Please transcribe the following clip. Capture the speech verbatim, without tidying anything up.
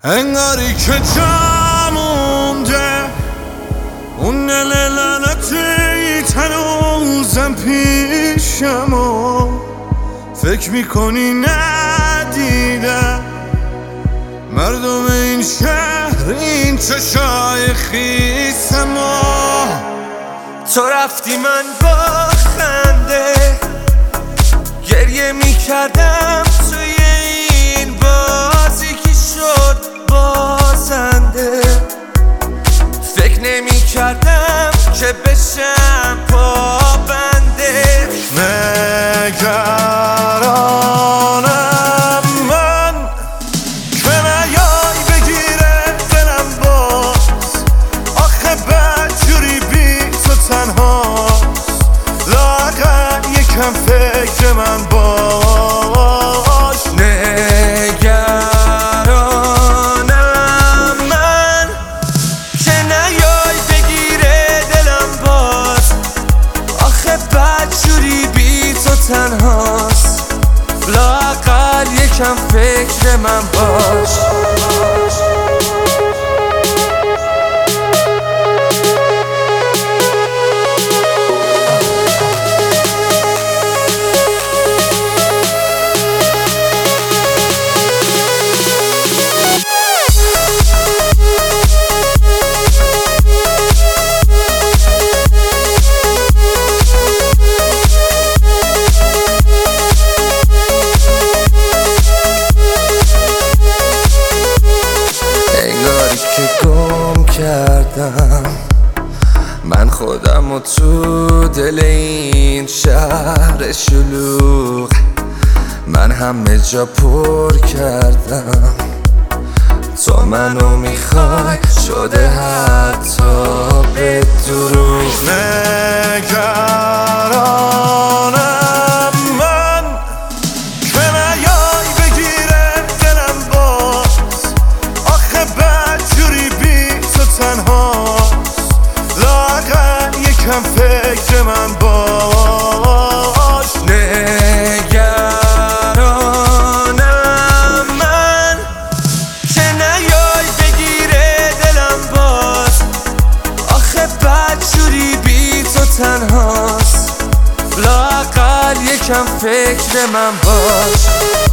انگاری که جا مونده اون لعنتی تنوزم پیشم و فکر میکنی ندیدم مردم این شهر این چشای خیسم و تو رفتی من با خنده گریه میکردم توی این بازی که شد بازنده فکر نمیکردم که بشم پابنده نگرانم من که نیای بگیره دلم باز آخه بدجوری بی تو تنهاست لااقل یکم فکر من باش نگرانم من که نیای بگیره دلم باز آخه بدجوری بی تو تنهاست لااقل یکم فکر من باش که گم کردم من خودم و تو دل این شهر شلوغ من همه جا پر کردم تو منو میخوای شده حتی به دروغ نگرانم من که نیای بگیره دلم باز آخه بدجوری بی تو تنهاست لااقل یکم فکر من باش نگرانم من که نیای بگیره دلم باز آخه بدجوری بی تو تنهاست لااقل یکم فکر من باش